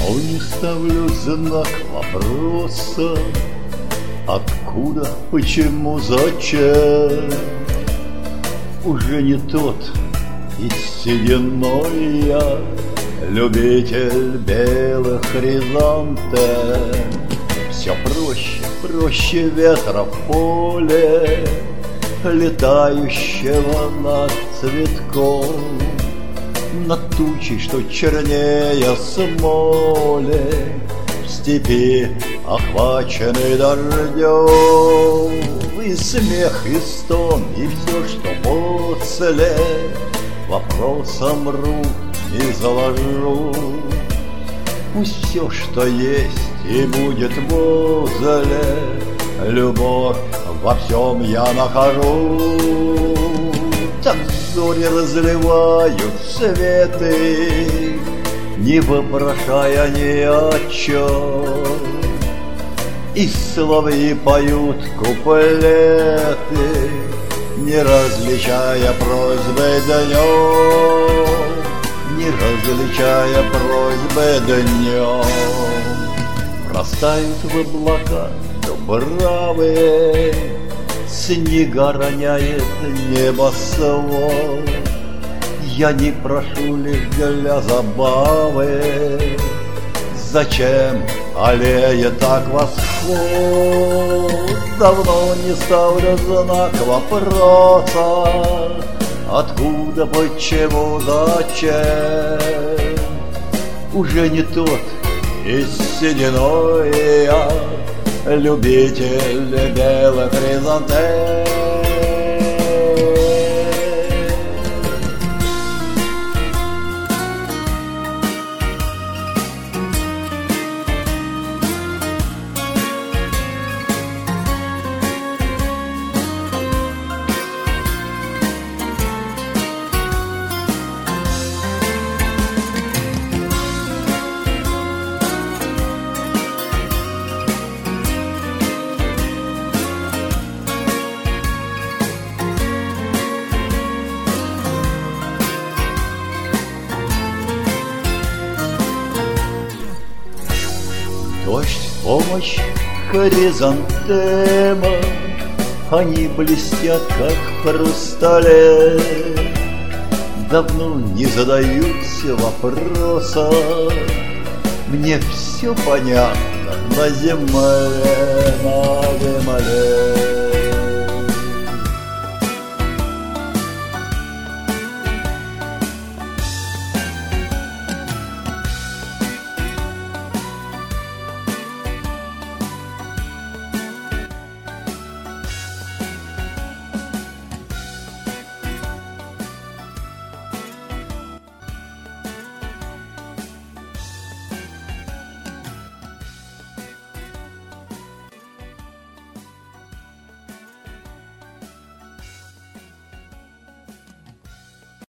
Давно не ставлю знак вопроса: откуда, почему, зачем. Уже не тот и сединой я, любитель белых хризантем. Все проще, проще ветра в поле, летающего над цветком, над тучей, что чернее смоли, в степи, охваченной дождем. И смех, и стон, и все, что после, вопросом рук не заложу. Пусть все, что есть, и будет возле, любовь во всем я нахожу. Так зори разливают светы, не вопрошая ни о чем, и соловьи поют куплеты, не различая просьбы днем, не различая просьбы днем. Растают в облака дубравы, снега роняет небосвод. Я не прошу лишь для забавы, зачем аллея так восход? Давно не ставлю знак вопроса: откуда, почему, зачем. Уже не тот и сединой я, любитель белых хризантем. Дождь, помощь, хризантема, они блестят, как в хрустале. Давно не задаются вопроса, мне все понятно на земле, на земле.